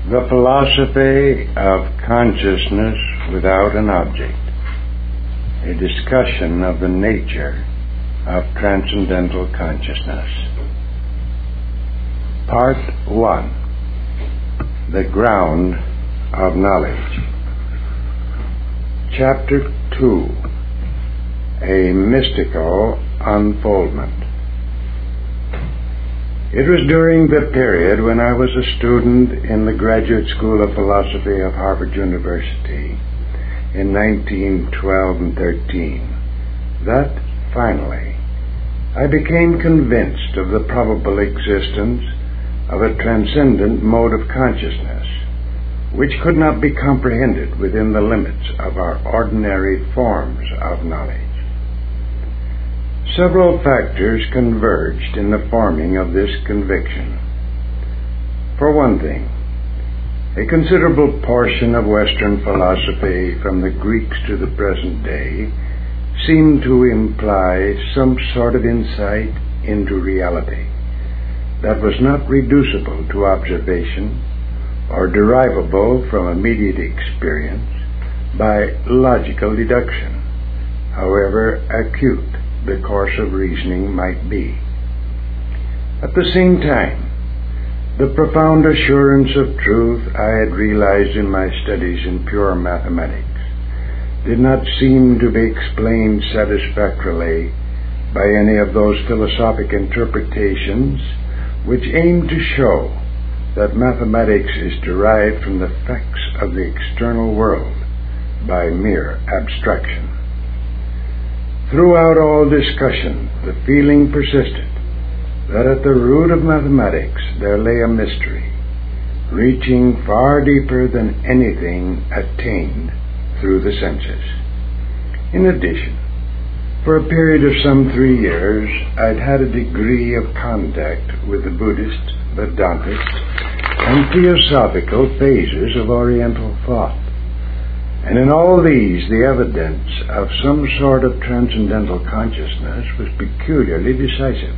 The Philosophy of Consciousness Without an Object, a discussion of the nature of transcendental consciousness. Part 1. The Ground of Knowledge. Chapter 2. A Mystical Unfoldment. It was during the period when I was a student in the Graduate School of Philosophy of Harvard University in 1912 and 13 that, finally, I became convinced of the probable existence of a transcendent mode of consciousness which could not be comprehended within the limits of our ordinary forms of knowledge. Several factors converged in the forming of this conviction. For one thing, a considerable portion of Western philosophy, from the Greeks to the present day, seemed to imply some sort of insight into reality that was not reducible to observation or derivable from immediate experience by logical deduction, however acute the course of reasoning might be. At the same time, the profound assurance of truth I had realized in my studies in pure mathematics did not seem to be explained satisfactorily by any of those philosophic interpretations which aim to show that mathematics is derived from the facts of the external world by mere abstraction. Throughout all discussion, the feeling persisted that at the root of mathematics there lay a mystery, reaching far deeper than anything attained through the senses. In addition, for a period of some 3 years, I'd had a degree of contact with the Buddhist, Vedantist, and theosophical phases of Oriental thought. And in all these, the evidence of some sort of transcendental consciousness was peculiarly decisive.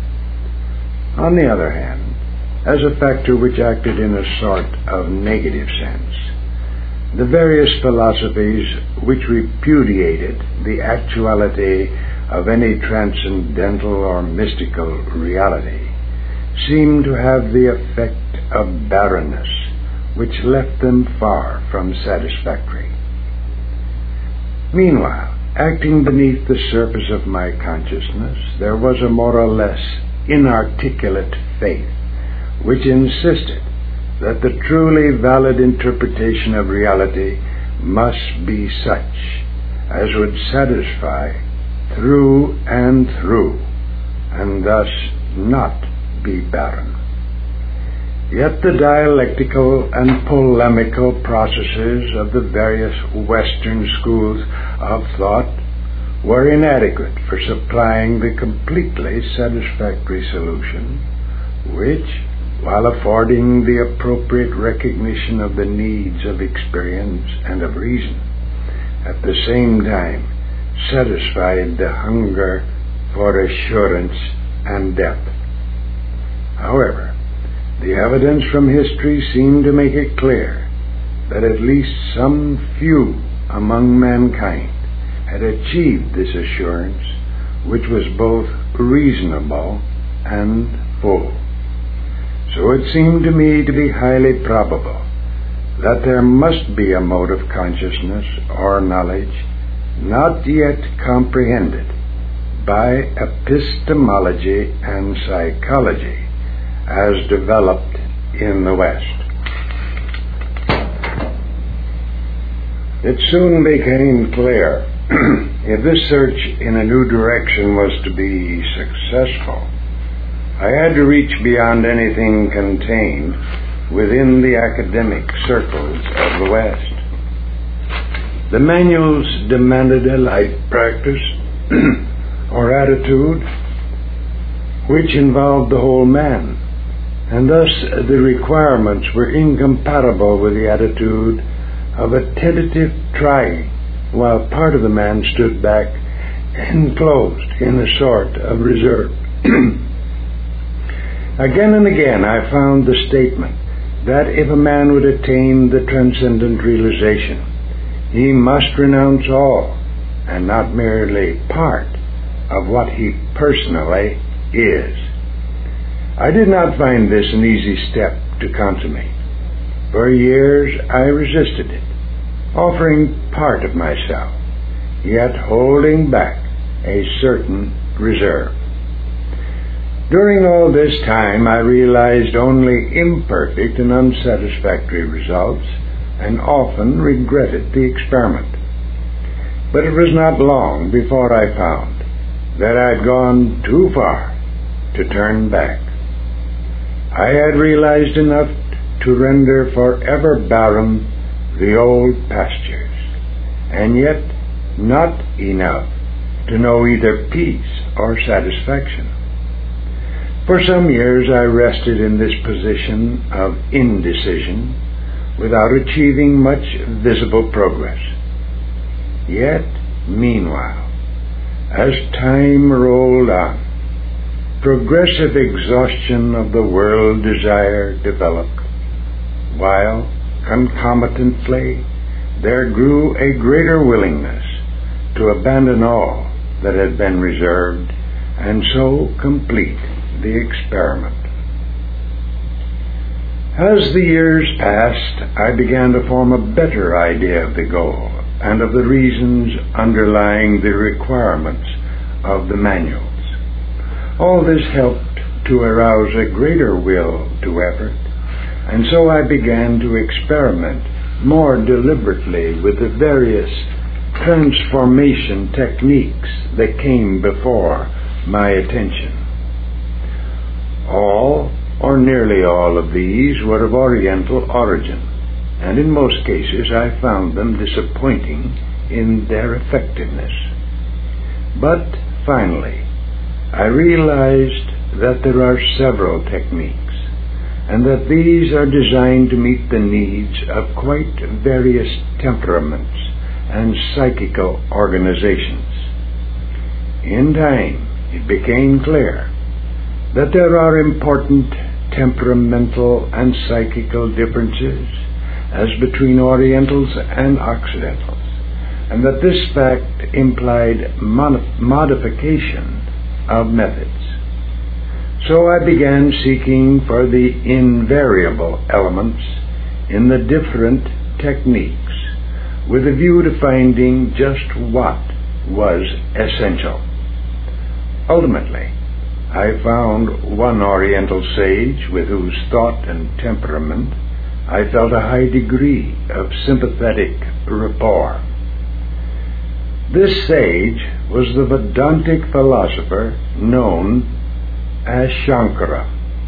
On the other hand, as a factor which acted in a sort of negative sense, the various philosophies which repudiated the actuality of any transcendental or mystical reality seemed to have the effect of barrenness, which left them far from satisfactory. Meanwhile, acting beneath the surface of my consciousness, there was a more or less inarticulate faith which insisted that the truly valid interpretation of reality must be such as would satisfy through and thus not be barren. Yet the dialectical and polemical processes of the various Western schools of thought were inadequate for supplying the completely satisfactory solution, which, while affording the appropriate recognition of the needs of experience and of reason, at the same time satisfied the hunger for assurance and depth. However, the evidence from history seemed to make it clear that at least some few among mankind had achieved this assurance, which was both reasonable and full. So it seemed to me to be highly probable that there must be a mode of consciousness or knowledge not yet comprehended by epistemology and psychology as developed in the West. It soon became clear if this search in a new direction was to be successful, I had to reach beyond anything contained within the academic circles of the West. The manuals demanded a life practice or attitude which involved the whole man, and thus the requirements were incompatible with the attitude of a tentative trying, while part of the man stood back enclosed in a sort of reserve. Again and again I found the statement that if a man would attain the transcendent realization, he must renounce all and not merely part of what he personally is. I did not find this an easy step to consummate. For years I resisted it, offering part of myself, yet holding back a certain reserve. During all this time I realized only imperfect and unsatisfactory results, and often regretted the experiment. But it was not long before I found that I had gone too far to turn back. I had realized enough to render forever barren the old pastures, and yet not enough to know either peace or satisfaction. For some years I rested in this position of indecision without achieving much visible progress. Yet, meanwhile, as time rolled on, progressive exhaustion of the world desire developed, while concomitantly there grew a greater willingness to abandon all that had been reserved and so complete the experiment. As the years passed, I began to form a better idea of the goal and of the reasons underlying the requirements of the manuals. All this helped to arouse a greater will to effort, and so I began to experiment more deliberately with the various transformation techniques that came before my attention. All, or nearly all of these, were of Oriental origin, and in most cases I found them disappointing in their effectiveness. But finally, I realized that there are several techniques, and that these are designed to meet the needs of quite various temperaments and psychical organizations. In time, it became clear that there are important temperamental and psychical differences as between Orientals and Occidentals, and that this fact implied modification of methods. So I began seeking for the invariable elements in the different techniques, with a view to finding just what was essential. Ultimately, I found one Oriental sage with whose thought and temperament I felt a high degree of sympathetic rapport. This sage was the Vedantic philosopher known as Shankara.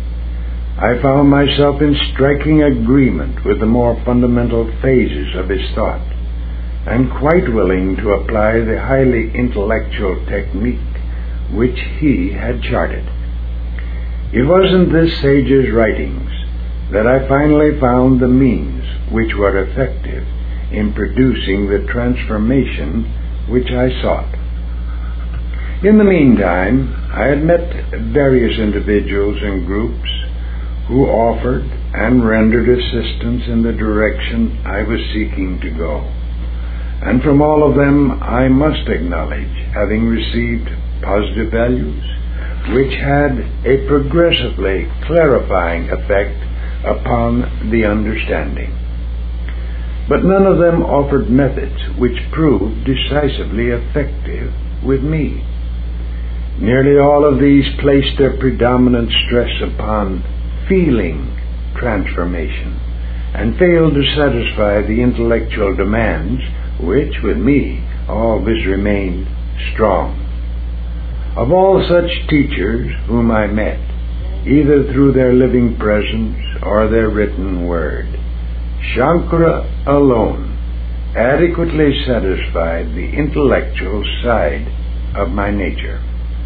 I found myself in striking agreement with the more fundamental phases of his thought, and quite willing to apply the highly intellectual technique which he had charted. It was in this sage's writings that I finally found the means which were effective in producing the transformation which I sought. In the meantime, I had met various individuals and groups who offered and rendered assistance in the direction I was seeking to go. And from all of them, I must acknowledge having received positive values which had a progressively clarifying effect upon the understanding. But none of them offered methods which proved decisively effective with me. Nearly all of these placed their predominant stress upon feeling transformation and failed to satisfy the intellectual demands which, with me, always remained strong. Of all such teachers whom I met, either through their living presence or their written word, Shankara alone adequately satisfied the intellectual side of my nature.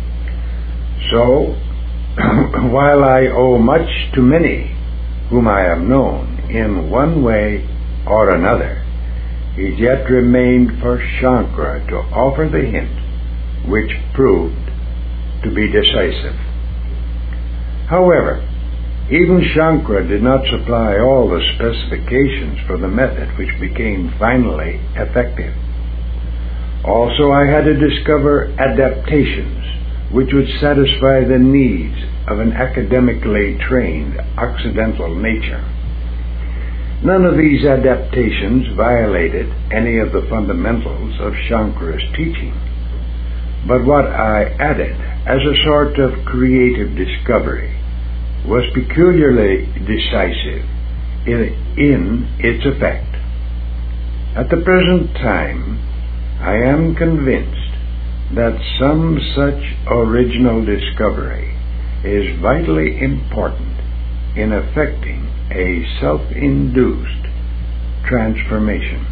So, while I owe much to many whom I have known in one way or another, it yet remained for Shankara to offer the hint which proved to be decisive. However, Even Shankara did not supply all the specifications for the method which became finally effective. Also, I had to discover adaptations which would satisfy the needs of an academically trained Occidental nature. None of these adaptations violated any of the fundamentals of Shankara's teaching, but what I added as a sort of creative discovery was peculiarly decisive in its effect. At the present time, I am convinced that some such original discovery is vitally important in effecting a self-induced transformation.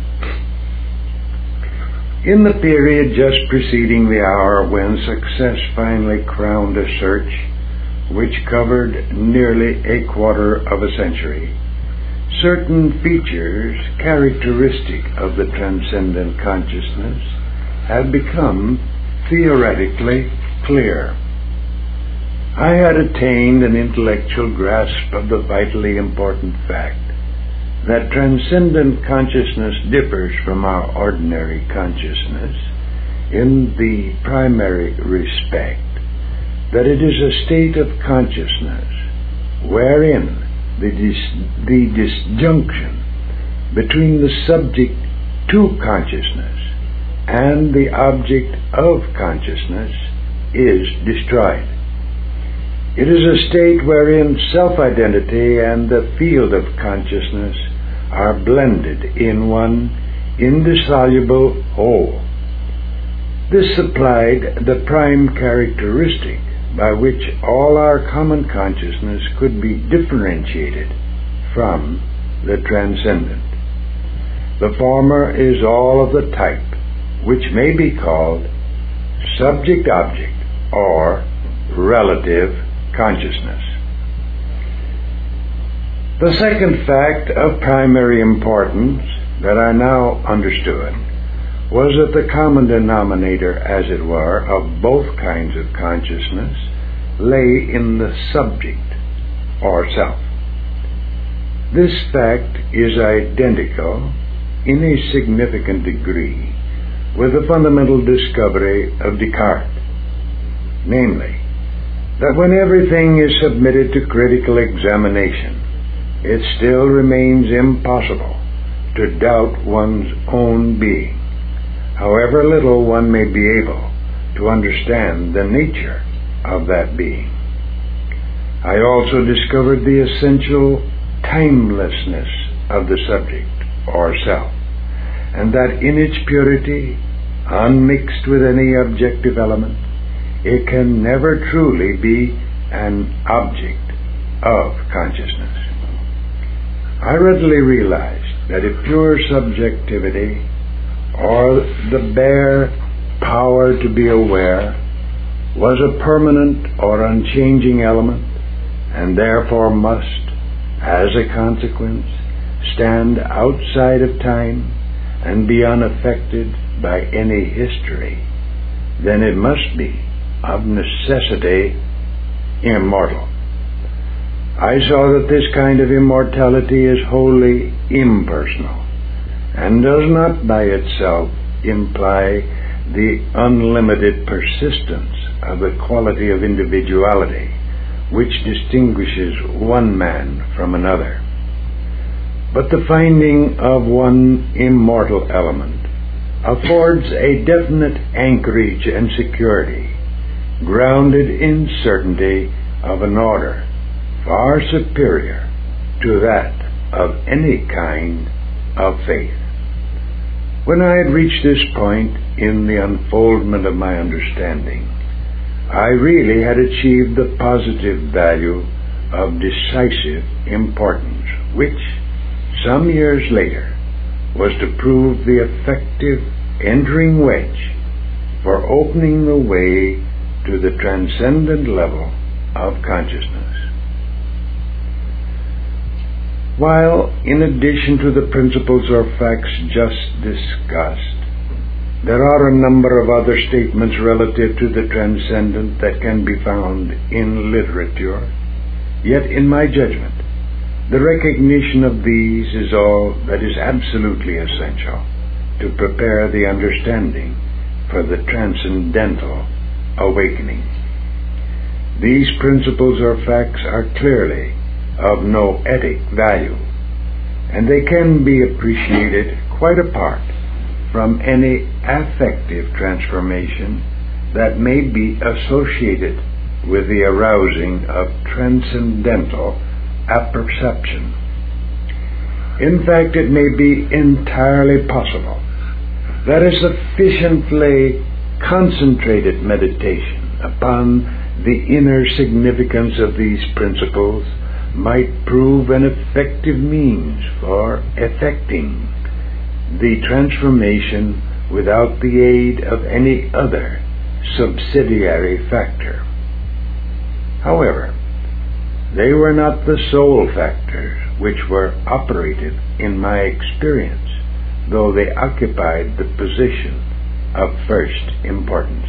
In the period just preceding the hour when success finally crowned a search which covered nearly a quarter of a century, certain features characteristic of the transcendent consciousness had become theoretically clear. I had attained an intellectual grasp of the vitally important fact that transcendent consciousness differs from our ordinary consciousness in the primary respect that it is a state of consciousness wherein the disjunction between the subject to consciousness and the object of consciousness is destroyed. It is a state wherein self-identity and the field of consciousness are blended in one indissoluble whole. This supplied the prime characteristic by which all our common consciousness could be differentiated from the transcendent. The former is all of the type which may be called subject-object or relative consciousness. The second fact of primary importance that I now understood was that the common denominator, as it were, of both kinds of consciousness lay in the subject, or self. This fact is identical, in a significant degree, with the fundamental discovery of Descartes, namely, that when everything is submitted to critical examination, it still remains impossible to doubt one's own being, however little one may be able to understand the nature of that being. I also discovered the essential timelessness of the subject, or self, and that in its purity, unmixed with any objective element, it can never truly be an object of consciousness. I readily realized that if pure subjectivity, or the bare power to be aware, was a permanent or unchanging element, and therefore must, as a consequence, stand outside of time and be unaffected by any history, then it must be, of necessity, immortal. I saw that this kind of immortality is wholly impersonal, and does not by itself imply the unlimited persistence of the quality of individuality which distinguishes one man from another. But the finding of one immortal element affords a definite anchorage and security, grounded in certainty of an order far superior to that of any kind of faith. When I had reached this point in the unfoldment of my understanding, I really had achieved the positive value of decisive importance, which, some years later, was to prove the effective entering wedge for opening the way to the transcendent level of consciousness. While, in addition to the principles or facts just discussed, there are a number of other statements relative to the transcendent that can be found in literature, Yet, in my judgment, the recognition of these is all that is absolutely essential to prepare the understanding for the transcendental awakening. These principles or facts are clearly of noetic value, and they can be appreciated quite apart from any affective transformation that may be associated with the arousing of transcendental apperception. In fact, it may be entirely possible that a sufficiently concentrated meditation upon the inner significance of these principles might prove an effective means for effecting the transformation without the aid of any other subsidiary factor. However, they were not the sole factors which were operated in my experience, though they occupied the position of first importance.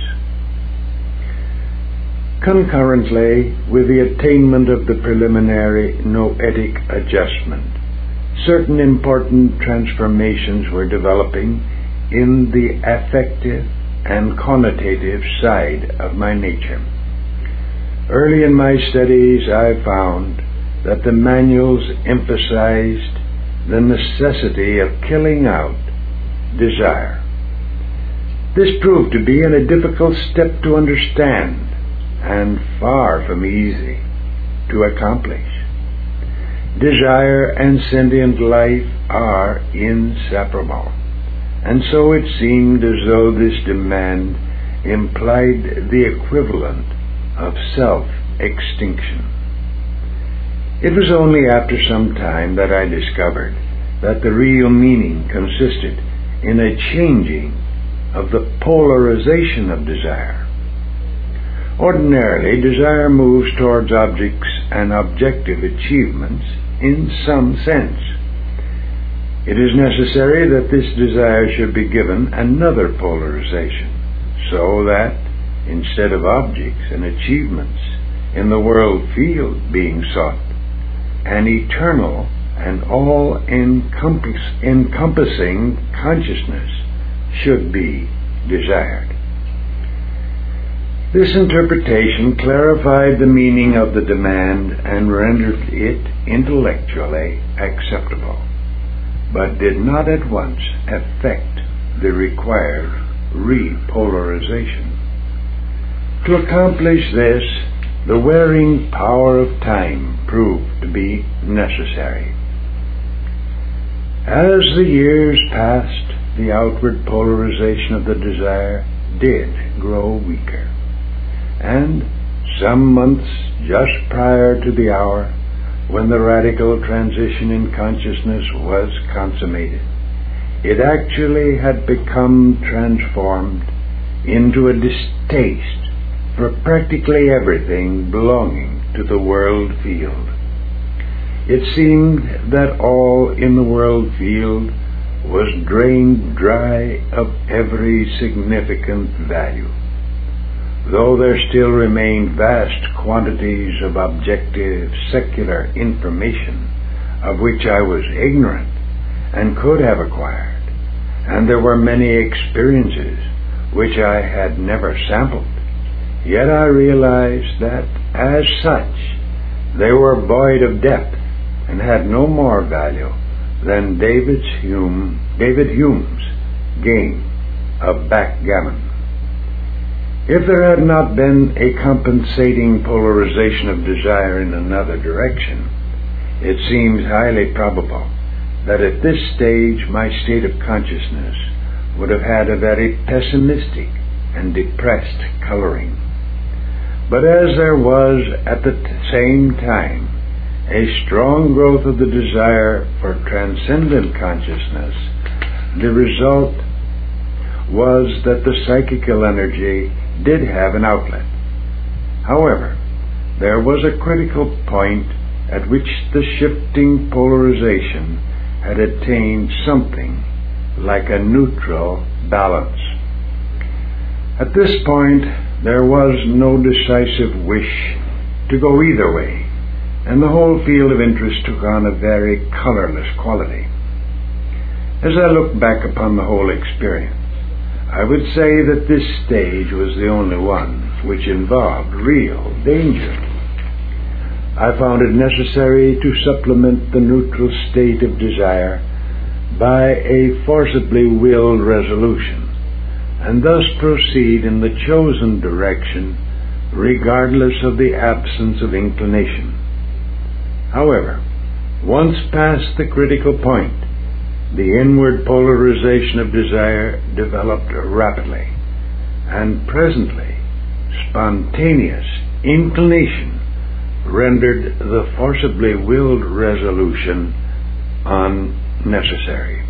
Concurrently with the attainment of the preliminary noetic adjustment, certain important transformations were developing in the affective and connotative side of my nature. Early in my studies, I found that the manuals emphasized the necessity of killing out desire. This proved to be a difficult step to understand and far from easy to accomplish. Desire and sentient life are inseparable, and so it seemed as though this demand implied the equivalent of self-extinction. It was only after some time that I discovered that the real meaning consisted in a changing of the polarization of desire. Ordinarily, desire moves towards objects and objective achievements in some sense. It is necessary that this desire should be given another polarization, so that instead of objects and achievements in the world field being sought, an eternal and all-encompassing consciousness should be desired. This interpretation clarified the meaning of the demand and rendered it intellectually acceptable, but did not at once effect the required repolarization. To accomplish this, the wearing power of time proved to be necessary. As the years passed, the outward polarization of the desire did grow weaker, and some months just prior to the hour when the radical transition in consciousness was consummated, it actually had become transformed into a distaste for practically everything belonging to the world field. It seemed that all in the world field was drained dry of every significant value, though there still remained vast quantities of objective secular information of which I was ignorant and could have acquired, and there were many experiences which I had never sampled. Yet I realized that, as such, they were void of depth and had no more value than David Hume's game of backgammon. If there had not been a compensating polarization of desire in another direction, it seems highly probable that at this stage my state of consciousness would have had a very pessimistic and depressed coloring. But as there was at the same time a strong growth of the desire for transcendent consciousness, the result was that the psychical energy did have an outlet. However, there was a critical point at which the shifting polarization had attained something like a neutral balance. At this point, there was no decisive wish to go either way, and the whole field of interest took on a very colorless quality. As I look back upon the whole experience, I would say that this stage was the only one which involved real danger. I found it necessary to supplement the neutral state of desire by a forcibly willed resolution, and thus proceed in the chosen direction regardless of the absence of inclination. However, once past the critical point, the inward polarization of desire developed rapidly, and presently spontaneous inclination rendered the forcibly willed resolution unnecessary.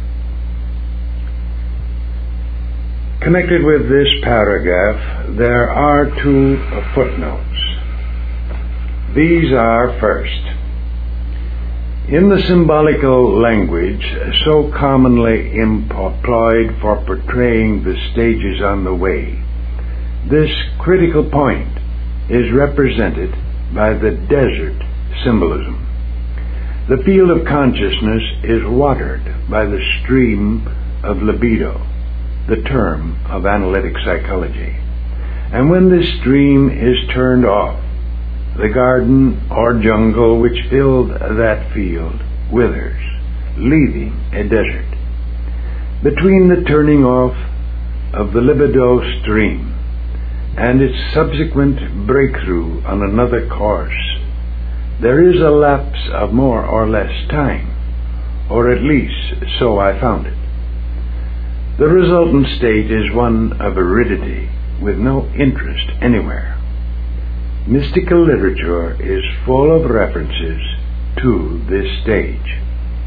Connected with this paragraph, there are 2 footnotes. These are, first, in the symbolical language so commonly employed for portraying the stages on the way, this critical point is represented by the desert symbolism. The field of consciousness is watered by the stream of libido, the term of analytic psychology. And when this stream is turned off, the garden or jungle which filled that field withers, leaving a desert. Between the turning off of the libido stream and its subsequent breakthrough on another course, there is a lapse of more or less time, or at least so I found it. The resultant state is one of aridity with no interest anywhere. Mystical literature is full of references to this stage.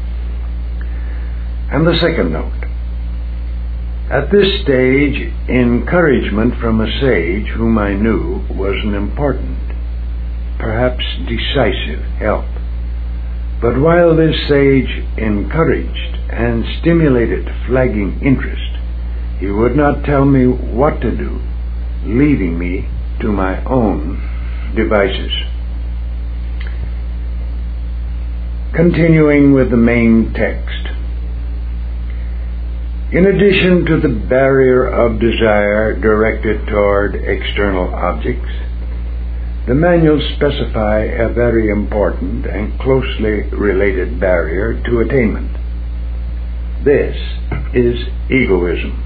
And the second note. At this stage, encouragement from a sage whom I knew was an important, perhaps decisive help. But while this sage encouraged and stimulated flagging interest, he would not tell me what to do, leaving me to my own devices. Continuing with the main text. In addition to the barrier of desire directed toward external objects, the manuals specify a very important and closely related barrier to attainment. This is egoism.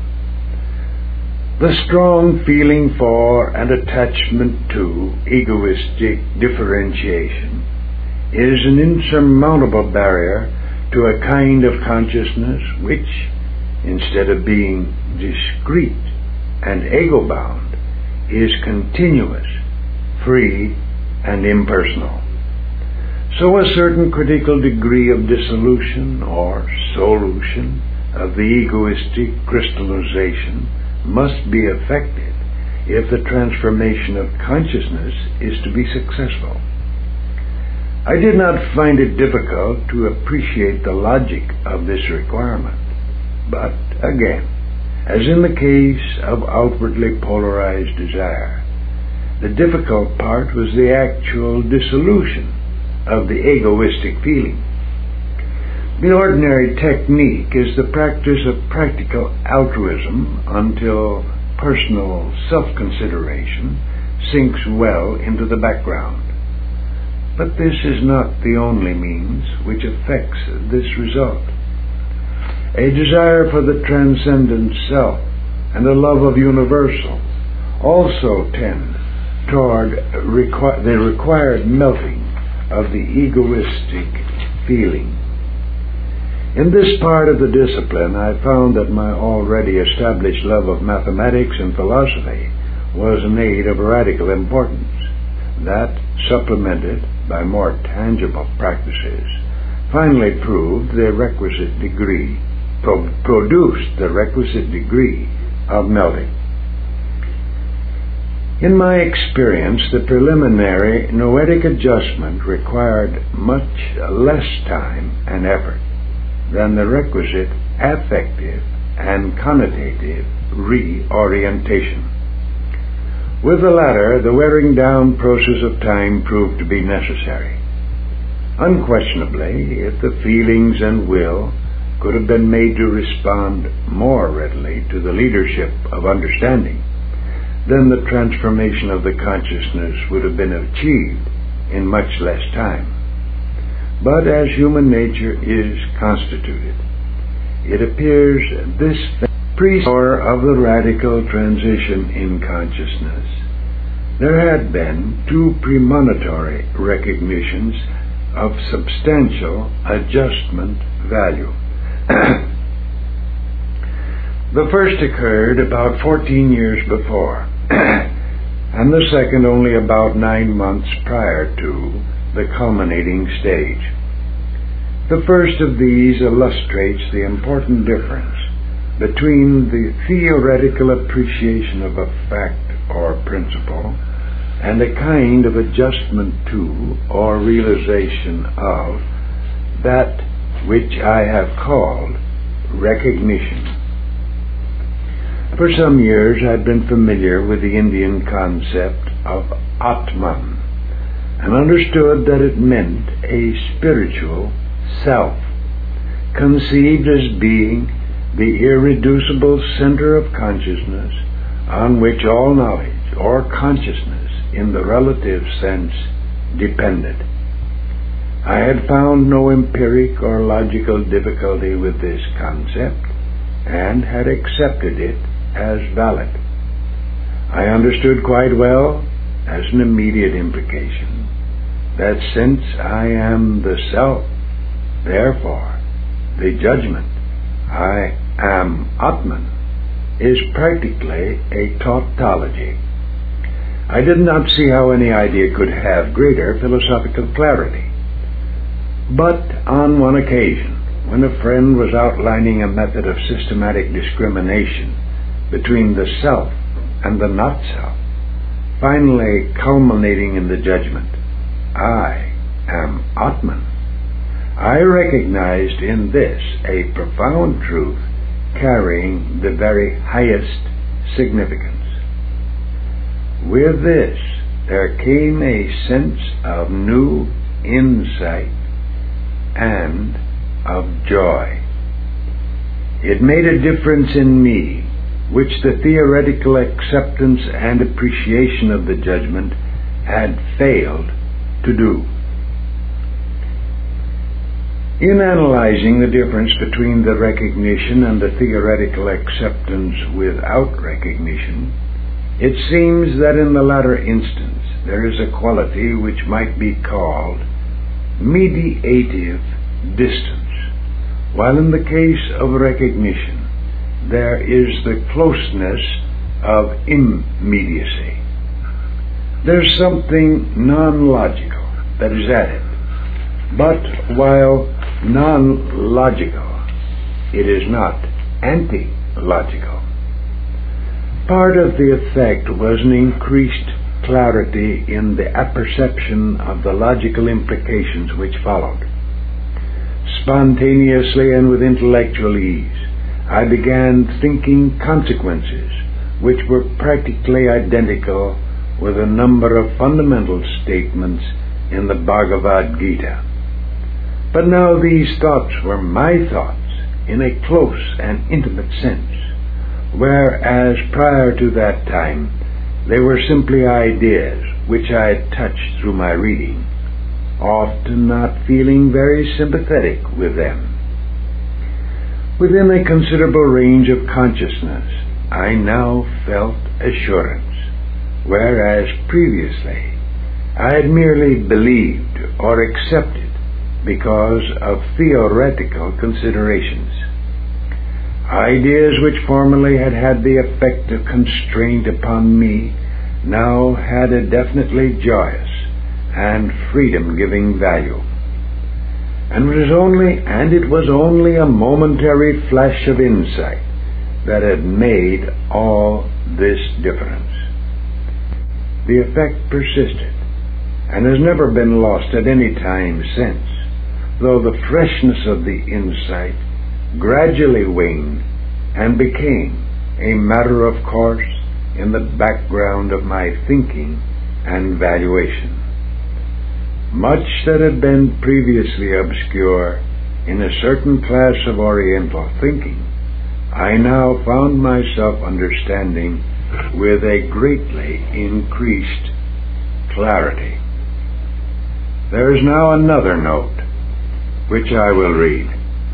The strong feeling for and attachment to egoistic differentiation is an insurmountable barrier to a kind of consciousness which, instead of being discrete and ego-bound, is continuous, free, and impersonal. So a certain critical degree of dissolution or solution of the egoistic crystallization must be effected if the transformation of consciousness is to be successful. I did not find it difficult to appreciate the logic of this requirement, but again, as in the case of outwardly polarized desire, the difficult part was the actual dissolution of the egoistic feeling. The ordinary technique is the practice of practical altruism until personal self-consideration sinks well into the background. But this is not the only means which affects this result. A desire for the transcendent self and a love of universal also tend toward the required melting of the egoistic feeling. In this part of the discipline, I found that my already established love of mathematics and philosophy was an aid of radical importance. That, supplemented by more tangible practices, finally produced the requisite degree of melting. In my experience, the preliminary noetic adjustment required much less time and effort than the requisite affective and connotative reorientation. With the latter, the wearing down process of time proved to be necessary. Unquestionably, if the feelings and will could have been made to respond more readily to the leadership of understanding, then the transformation of the consciousness would have been achieved in much less time. But as human nature is constituted, it appears this pre-hour of the radical transition in consciousness, there had been two premonitory recognitions of substantial adjustment value. The first occurred about 14 years before, and the second only about 9 months prior to the culminating stage. The first of these illustrates the important difference between the theoretical appreciation of a fact or principle and a kind of adjustment to or realization of that which I have called recognition. For some years I'd been familiar with the Indian concept of Atman and understood that it meant a spiritual self, conceived as being the irreducible center of consciousness on which all knowledge or consciousness in the relative sense depended. I had found no empiric or logical difficulty with this concept and had accepted it as valid. I understood quite well, as an immediate implication, that since I am the self, therefore the judgment, I am Atman, is practically a tautology. I did not see how any idea could have greater philosophical clarity. But on one occasion, when a friend was outlining a method of systematic discrimination between the self and the not-self, finally culminating in the judgment, I am Atman, I recognized in this a profound truth carrying the very highest significance. With this, there came a sense of new insight and of joy. It made a difference in me, which the theoretical acceptance and appreciation of the judgment had failed to do. In analyzing the difference between the recognition and the theoretical acceptance without recognition, it seems that in the latter instance there is a quality which might be called mediative distance, while in the case of recognition there is the closeness of immediacy. There's something non-logical that is added, but while non-logical, it is not anti-logical. Part of the effect was an increased clarity in the apperception of the logical implications which followed. Spontaneously and with intellectual ease, I began thinking consequences which were practically identical with a number of fundamental statements in the Bhagavad Gita. But now these thoughts were my thoughts in a close and intimate sense, whereas prior to that time they were simply ideas which I had touched through my reading, often not feeling very sympathetic with them. Within a considerable range of consciousness, I now felt assurance, whereas previously I had merely believed or accepted because of theoretical considerations. Ideas which formerly had had the effect of constraint upon me now had a definitely joyous and freedom-giving value. And it was only a momentary flash of insight that had made all this difference. The effect persisted and has never been lost at any time since, though the freshness of the insight gradually waned and became a matter of course in the background of my thinking and valuation. Much that had been previously obscure in a certain class of Oriental thinking, I now found myself understanding with a greatly increased clarity. There is now another note, which I will read.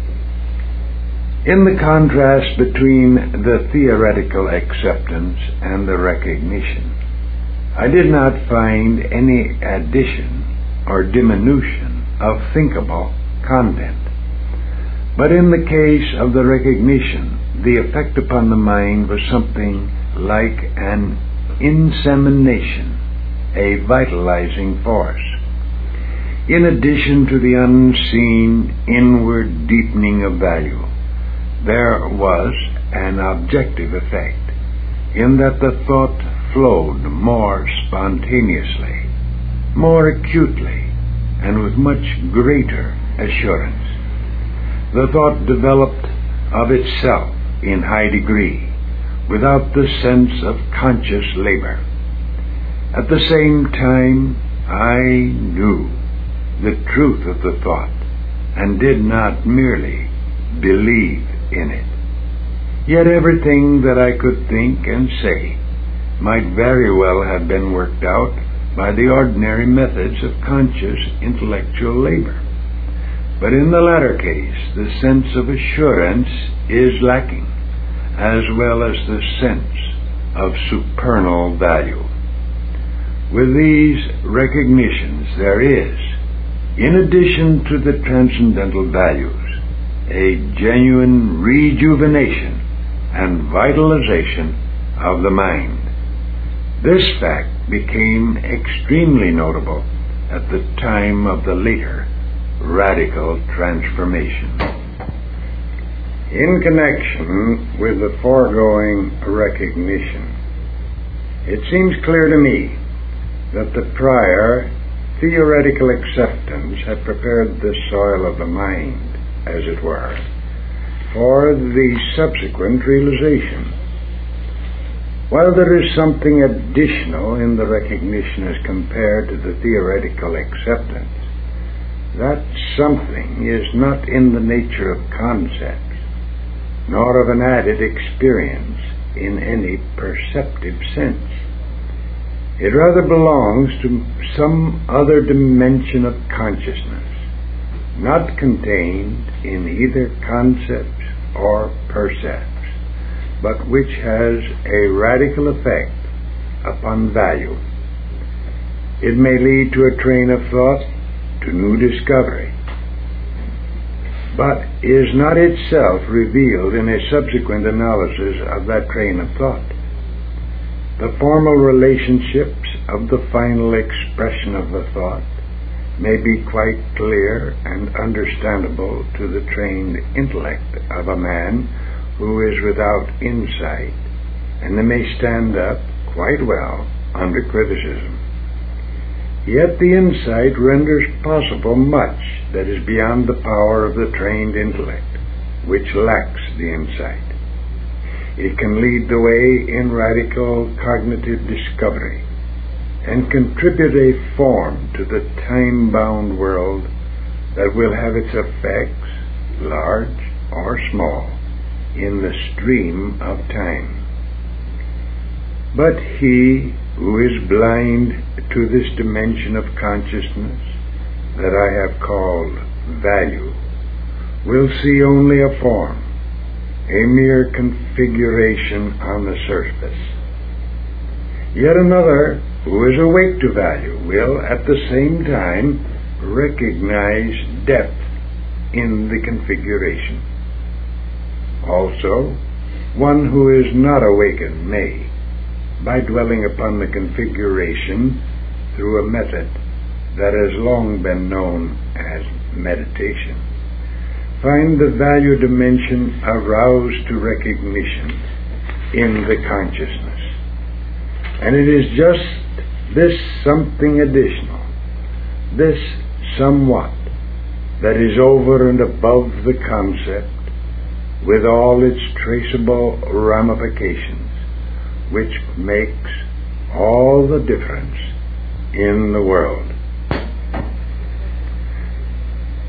In the contrast between the theoretical acceptance and the recognition, I did not find any addition or diminution of thinkable content. But in the case of the recognition, the effect upon the mind was something like an insemination, a vitalizing force. In addition to the unseen inward deepening of value, there was an objective effect, in that the thought flowed more spontaneously, more acutely, and with much greater assurance. The thought developed of itself in high degree, without the sense of conscious labor. At the same time, I knew the truth of the thought, and did not merely believe in it. Yet everything that I could think and say might very well have been worked out by the ordinary methods of conscious intellectual labor. But in the latter case, the sense of assurance is lacking, as well as the sense of supernal value. With these recognitions, there is, in addition to the transcendental values, a genuine rejuvenation and vitalization of the mind. This fact became extremely notable at the time of the later radical transformation. In connection with the foregoing recognition, it seems clear to me that the prior theoretical acceptance had prepared the soil of the mind, as it were, for the subsequent realization. While there is something additional in the recognition as compared to the theoretical acceptance, that something is not in the nature of concepts, nor of an added experience in any perceptive sense. It rather belongs to some other dimension of consciousness, not contained in either concepts or percepts, but which has a radical effect upon value. It may lead to a train of thought, to new discovery, but is not itself revealed in a subsequent analysis of that train of thought. The formal relationships of the final expression of the thought may be quite clear and understandable to the trained intellect of a man who is without insight, and they may stand up quite well under criticism. Yet the insight renders possible much that is beyond the power of the trained intellect, which lacks the insight. It can lead the way in radical cognitive discovery, and contribute a form to the time-bound world that will have its effects, large or small, in the stream of time. But he who is blind to this dimension of consciousness that I have called value will see only a form, a mere configuration on the surface. Yet another who is awake to value will at the same time recognize depth in the configuration. Also, one who is not awakened may, by dwelling upon the configuration through a method that has long been known as meditation, find the value dimension aroused to recognition in the consciousness. And it is just this something additional, this somewhat, that is over and above the concept, with all its traceable ramifications, which makes all the difference in the world.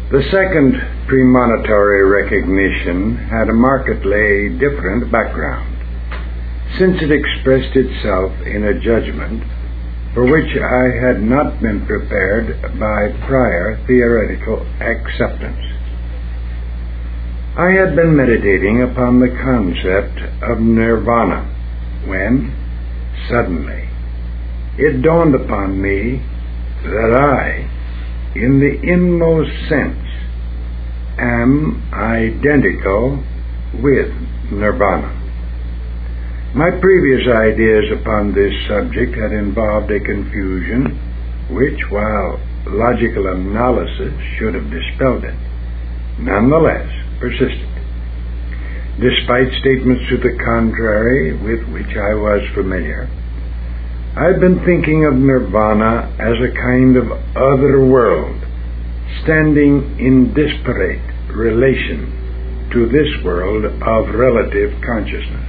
The second premonitory recognition had a markedly different background, since it expressed itself in a judgment for which I had not been prepared by prior theoretical acceptance. I had been meditating upon the concept of nirvana when, suddenly, it dawned upon me that I, in the inmost sense, am identical with nirvana. My previous ideas upon this subject had involved a confusion which, while logical analysis should have dispelled it, nonetheless persisted. Despite statements to the contrary with which I was familiar, I've been thinking of nirvana as a kind of other world, standing in disparate relation to this world of relative consciousness.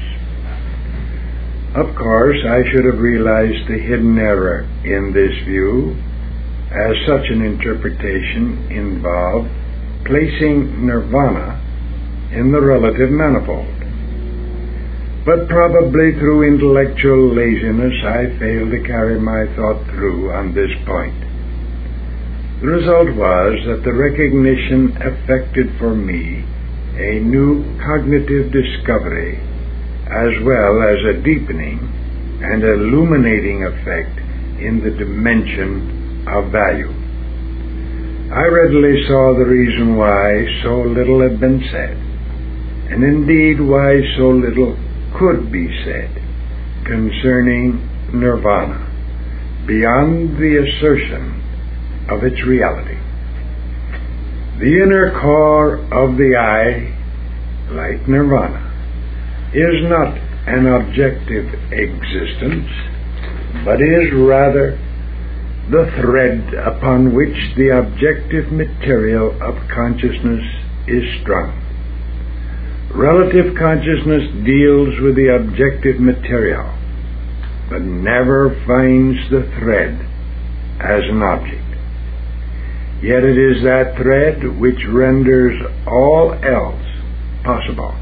Of course, I should have realized the hidden error in this view, as such an interpretation involved placing nirvana in the relative manifold. But probably through intellectual laziness, I failed to carry my thought through on this point. The result was that the recognition effected for me a new cognitive discovery, as well as a deepening and illuminating effect in the dimension of value. I readily saw the reason why so little had been said, and indeed why so little could be said concerning nirvana beyond the assertion of its reality. The inner core of the I, like nirvana, is not an objective existence, but is rather the thread upon which the objective material of consciousness is strung. Relative consciousness deals with the objective material, but never finds the thread as an object. Yet it is that thread which renders all else possible.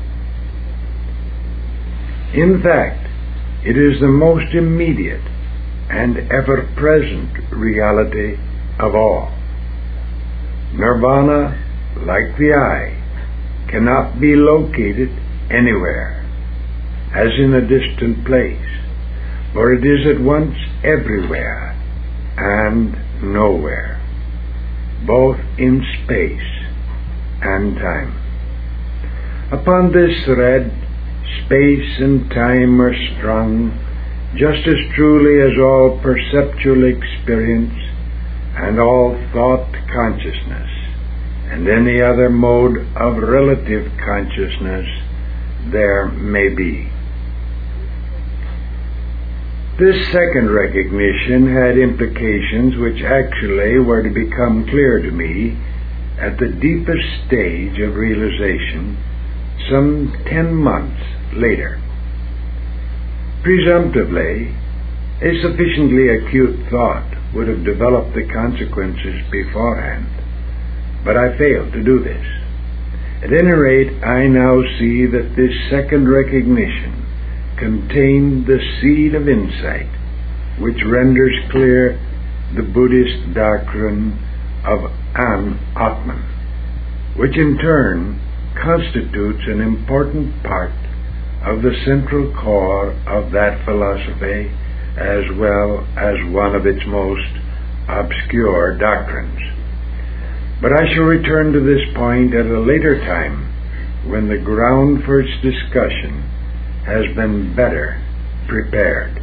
In fact, it is the most immediate and ever-present reality of all. Nirvana, like the I, cannot be located anywhere, as in a distant place, for it is at once everywhere and nowhere, both in space and time. Upon this thread, space and time are strung just as truly as all perceptual experience and all thought consciousness and any other mode of relative consciousness there may be. This second recognition had implications which actually were to become clear to me at the deepest stage of realization some 10 months later. Presumptively, a sufficiently acute thought would have developed the consequences beforehand, but I failed to do this. At any rate, I now see that this second recognition contained the seed of insight which renders clear the Buddhist doctrine of An Atman, which in turn constitutes an important part of the central core of that philosophy, as well as one of its most obscure doctrines. But I shall return to this point at a later time, when the ground for its discussion has been better prepared.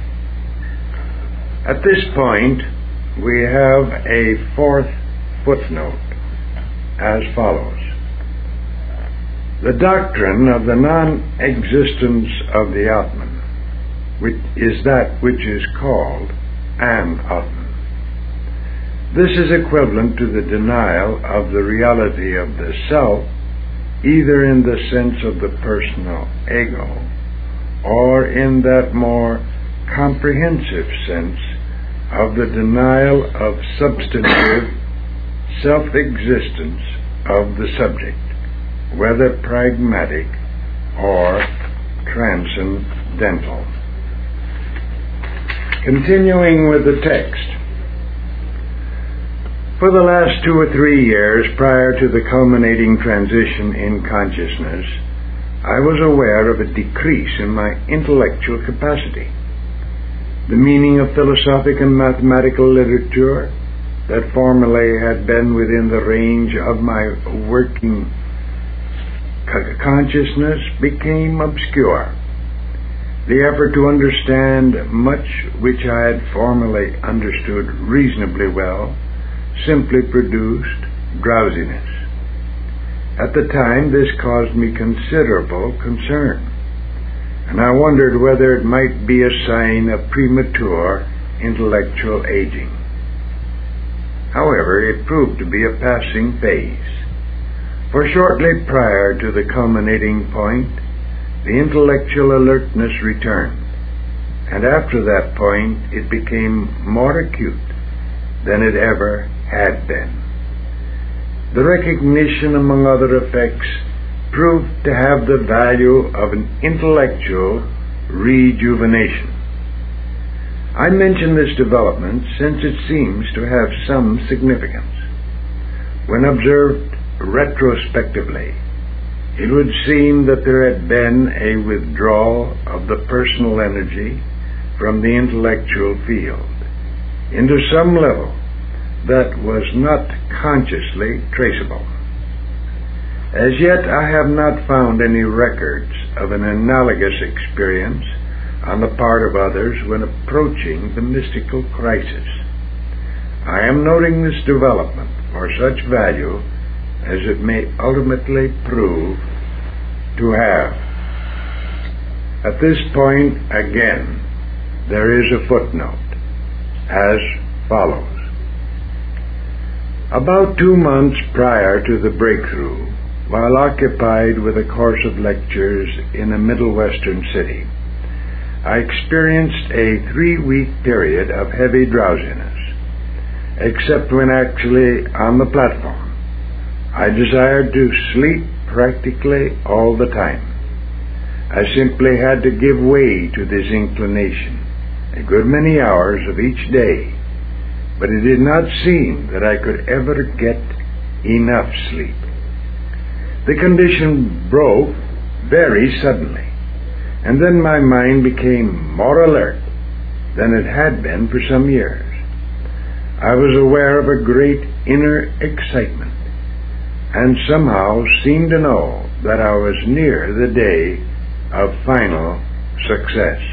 At this point, we have a fourth footnote as follows. The doctrine of the non-existence of the Atman, which is that which is called An Atman. This is equivalent to the denial of the reality of the self, either in the sense of the personal ego, or in that more comprehensive sense of the denial of substantive self-existence of the subject, whether pragmatic or transcendental. Continuing with the text. For the last 2 or 3 years prior to the culminating transition in consciousness, I was aware of a decrease in my intellectual capacity. The meaning of philosophic and mathematical literature that formerly had been within the range of my working consciousness became obscure. The effort to understand much which I had formerly understood reasonably well simply produced drowsiness. At the time, this caused me considerable concern, and I wondered whether it might be a sign of premature intellectual aging. However, it proved to be a passing phase, for shortly prior to the culminating point, the intellectual alertness returned, and after that point it became more acute than it ever had been. The recognition, among other effects, proved to have the value of an intellectual rejuvenation. I mention this development since it seems to have some significance. When observed retrospectively, it would seem that there had been a withdrawal of the personal energy from the intellectual field into some level that was not consciously traceable. As yet, I have not found any records of an analogous experience on the part of others when approaching the mystical crisis. I am noting this development for such value as it may ultimately prove to have. At this point, again, there is a footnote, as follows. About 2 months prior to the breakthrough, while occupied with a course of lectures in a Middle Western city, I experienced a 3-week period of heavy drowsiness, except when actually on the platform. I desired to sleep practically all the time. I simply had to give way to this inclination a good many hours of each day, but it did not seem that I could ever get enough sleep. The condition broke very suddenly, and then my mind became more alert than it had been for some years. I was aware of a great inner excitement, and somehow seemed to know that I was near the day of final success.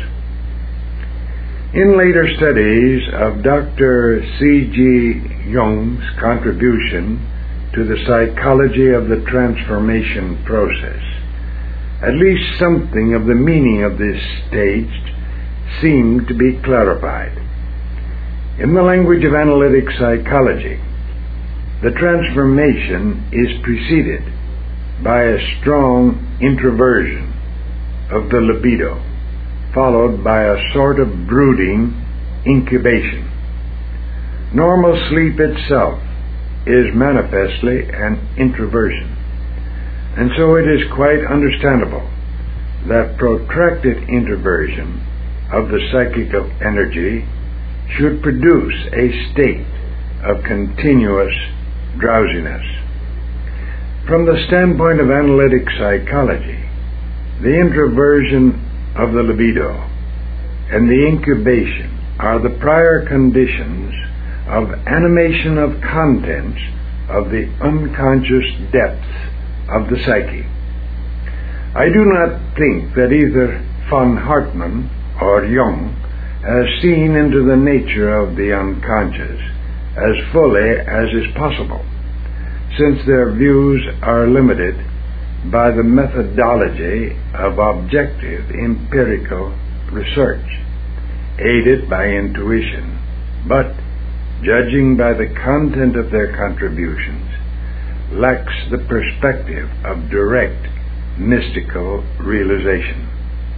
In later studies of Dr. C.G. Jung's contribution to the psychology of the transformation process, at least something of the meaning of this stage seemed to be clarified. In the language of analytic psychology, the transformation is preceded by a strong introversion of the libido, followed by a sort of brooding incubation. Normal sleep itself is manifestly an introversion, and so it is quite understandable that protracted introversion of the psychical energy should produce a state of continuous drowsiness. From the standpoint of analytic psychology, the introversion of the libido and the incubation are the prior conditions of animation of contents of the unconscious depths of the psyche. I do not think that either von Hartmann or Jung has seen into the nature of the unconscious as fully as is possible, since their views are limited by the methodology of objective empirical research, aided by intuition, but, judging by the content of their contributions, lacks the perspective of direct mystical realization.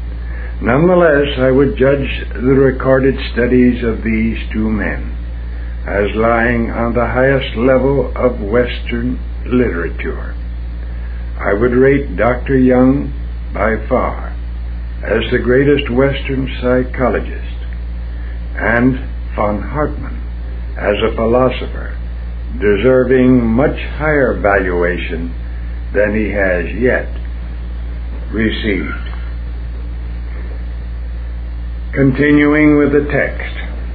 Nonetheless, I would judge the recorded studies of these two men as lying on the highest level of Western literature. I would rate Dr. Jung by far as the greatest Western psychologist, and von Hartmann as a philosopher deserving much higher valuation than he has yet received. Continuing with the text.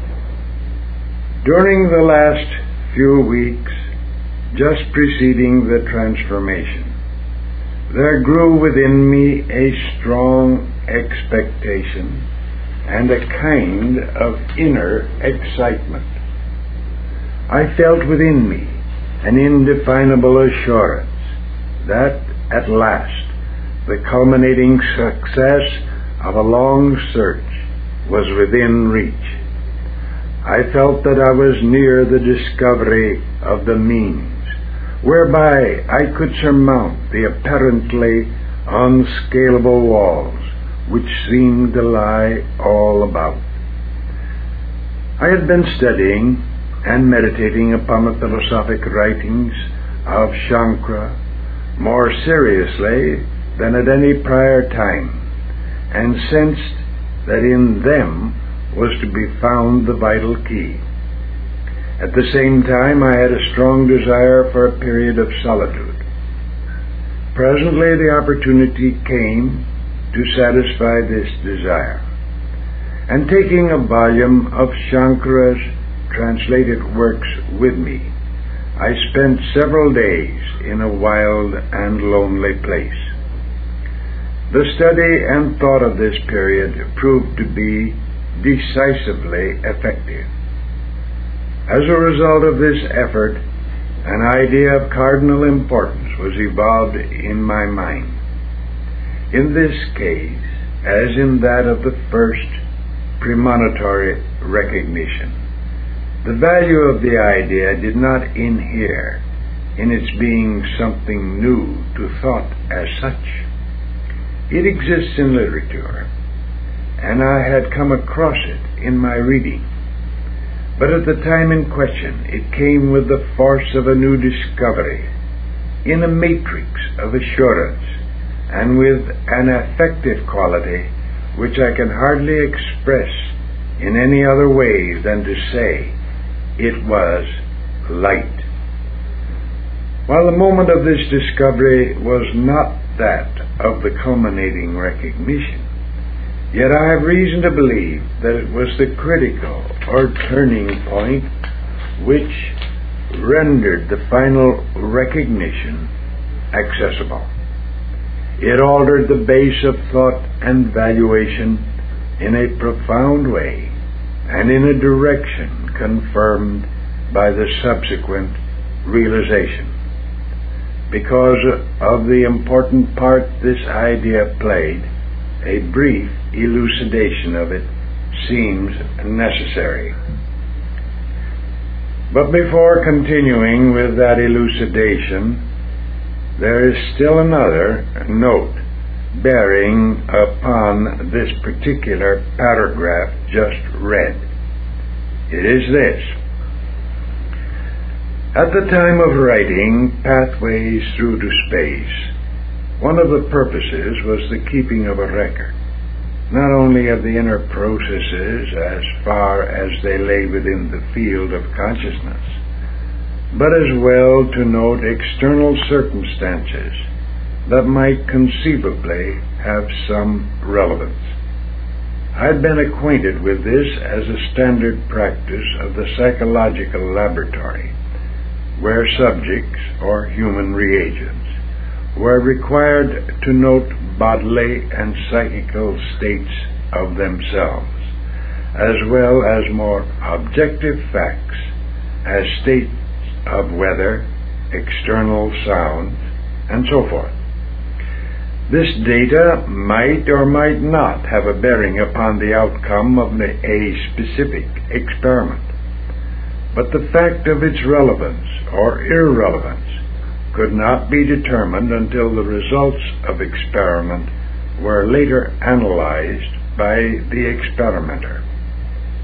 During the last few weeks, just preceding the transformation, there grew within me a strong expectation and a kind of inner excitement. I felt within me an indefinable assurance that at last the culminating success of a long search was within reach. I felt that I was near the discovery of the means whereby I could surmount the apparently unscalable walls which seemed to lie all about. I had been studying and meditating upon the philosophic writings of Shankara more seriously than at any prior time, and sensed that in them was to be found the vital key. At the same time, I had a strong desire for a period of solitude. Presently, the opportunity came to satisfy this desire, and taking a volume of Shankara's translated works with me, I spent several days in a wild and lonely place. The study and thought of this period proved to be decisively effective. As a result of this effort, an idea of cardinal importance was evolved in my mind. In this case, as in that of the first premonitory recognition, the value of the idea did not inhere in its being something new to thought as such. It exists in literature, and I had come across it in my reading. But at the time in question, it came with the force of a new discovery, in a matrix of assurance, and with an affective quality which I can hardly express in any other way than to say it was light. While the moment of this discovery was not that of the culminating recognition, yet I have reason to believe that it was the critical or turning point which rendered the final recognition accessible. It altered the base of thought and valuation in a profound way and in a direction confirmed by the subsequent realization. Because of the important part this idea played, a brief elucidation of it seems necessary. But before continuing with that elucidation, there is still another note bearing upon this particular paragraph just read. It is this. At the time of writing Pathways Through to Space, one of the purposes was the keeping of a record, not only of the inner processes as far as they lay within the field of consciousness, but as well to note external circumstances that might conceivably have some relevance. I had been acquainted with this as a standard practice of the psychological laboratory, where subjects or human reagents were required to note bodily and psychical states of themselves, as well as more objective facts as states of weather, external sound, and so forth. This data might or might not have a bearing upon the outcome of a specific experiment, but the fact of its relevance or irrelevance could not be determined until the results of experiment were later analyzed by the experimenter.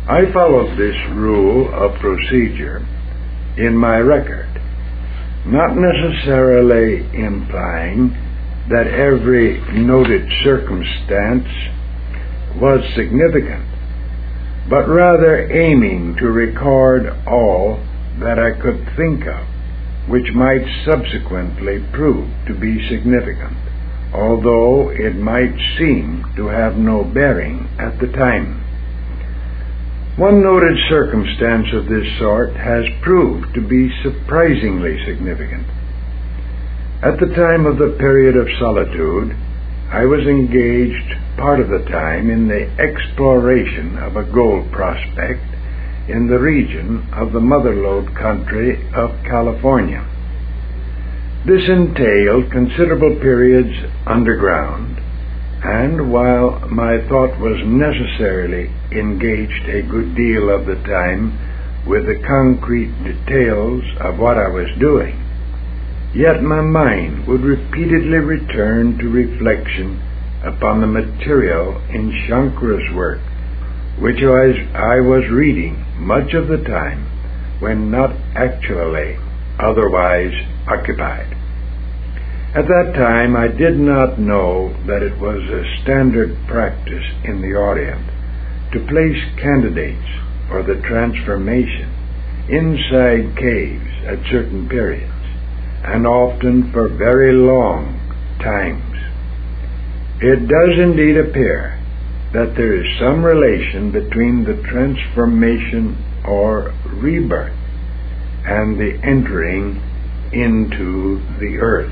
I followed this rule of procedure in my record, not necessarily implying that every noted circumstance was significant, but rather aiming to record all that I could think of which might subsequently prove to be significant, although it might seem to have no bearing at the time. One noted circumstance of this sort has proved to be surprisingly significant. At the time of the period of solitude, I was engaged part of the time in the exploration of a gold prospect in the region of the Mother Lode country of California. This entailed considerable periods underground, and while my thought was necessarily engaged a good deal of the time with the concrete details of what I was doing, yet my mind would repeatedly return to reflection upon the material in Shankara's work, which I was reading much of the time when not actually otherwise occupied. At that time, I did not know that it was a standard practice in the Orient to place candidates for the transformation inside caves at certain periods, and often for very long times. It does indeed appear that there is some relation between the transformation or rebirth and the entering into the earth.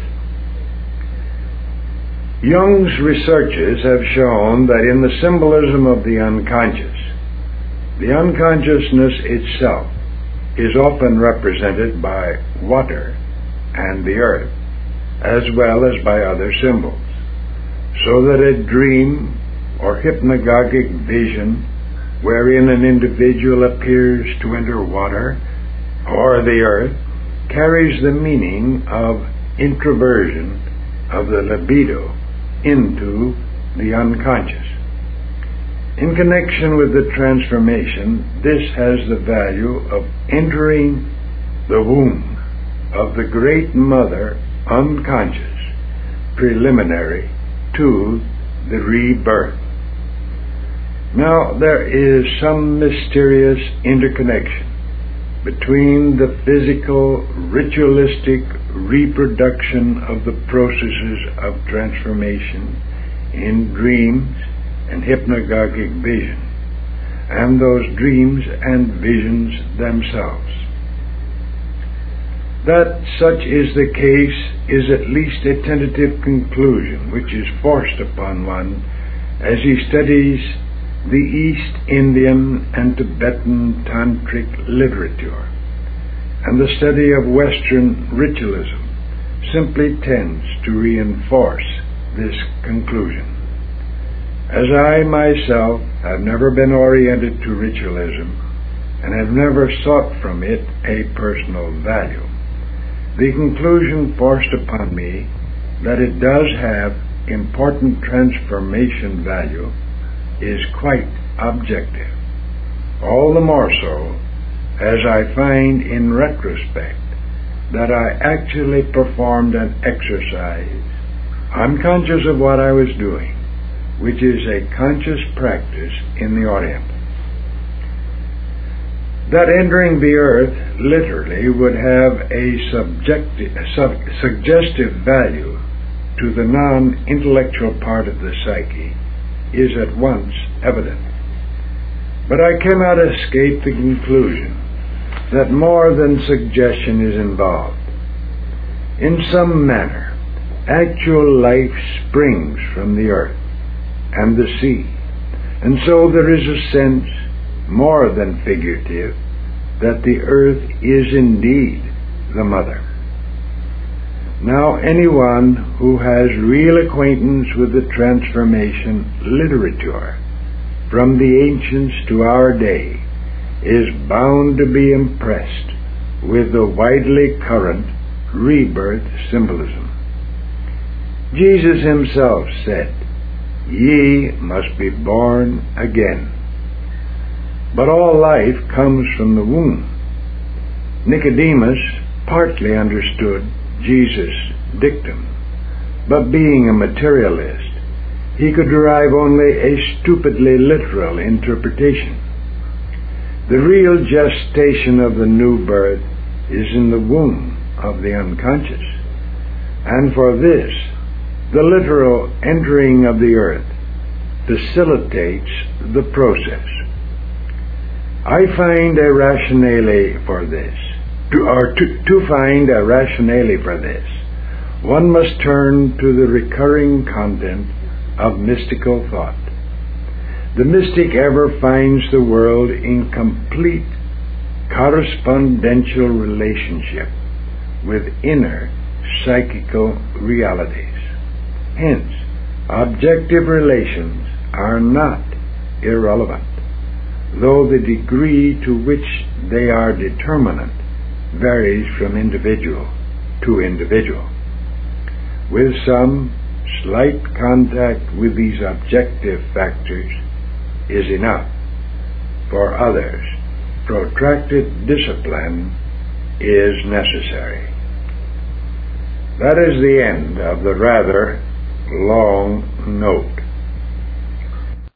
Jung's researches have shown that in the symbolism of the unconsciousness itself is often represented by water and the earth, as well as by other symbols, so that a dream or hypnagogic vision wherein an individual appears to enter water or the earth carries the meaning of introversion of the libido into the unconscious. In connection with the transformation, this has the value of entering the womb of the Great Mother unconscious, preliminary to the rebirth. Now, there is some mysterious interconnection between the physical, ritualistic reproduction of the processes of transformation in dreams and hypnagogic vision, and those dreams and visions themselves. That such is the case is at least a tentative conclusion which is forced upon one as he studies the East Indian and Tibetan tantric literature, and the study of Western ritualism simply tends to reinforce this conclusion. As I myself have never been oriented to ritualism and have never sought from it a personal value, the conclusion forced upon me that it does have important transformation value is quite objective, all the more so as I find in retrospect that I actually performed an exercise unconscious of what I was doing, which is a conscious practice in the Orient. That entering the earth literally would have a suggestive value to the non-intellectual part of the psyche is at once evident. But I cannot escape the conclusion that more than suggestion is involved. In some manner, actual life springs from the earth and the sea, and so there is a sense, more than figurative, that the earth is indeed the mother. Now, anyone who has real acquaintance with the transformation literature from the ancients to our day is bound to be impressed with the widely current rebirth symbolism. Jesus himself said, "Ye must be born again." but all life comes from the womb. Nicodemus partly understood Jesus' dictum, but being a materialist, he could derive only a stupidly literal interpretation. The real gestation of the new birth is in the womb of the unconscious, and for this, the literal entering of the earth facilitates the process. I find a rationale for this. To find a rationale for this, one must turn to the recurring content of mystical thought. The mystic ever finds the world in complete correspondential relationship with inner psychical realities. Hence, objective relations are not irrelevant, though the degree to which they are determinate varies from individual to individual. With some, slight contact with these objective factors is enough. For others, protracted discipline is necessary. That is the end of the rather long note.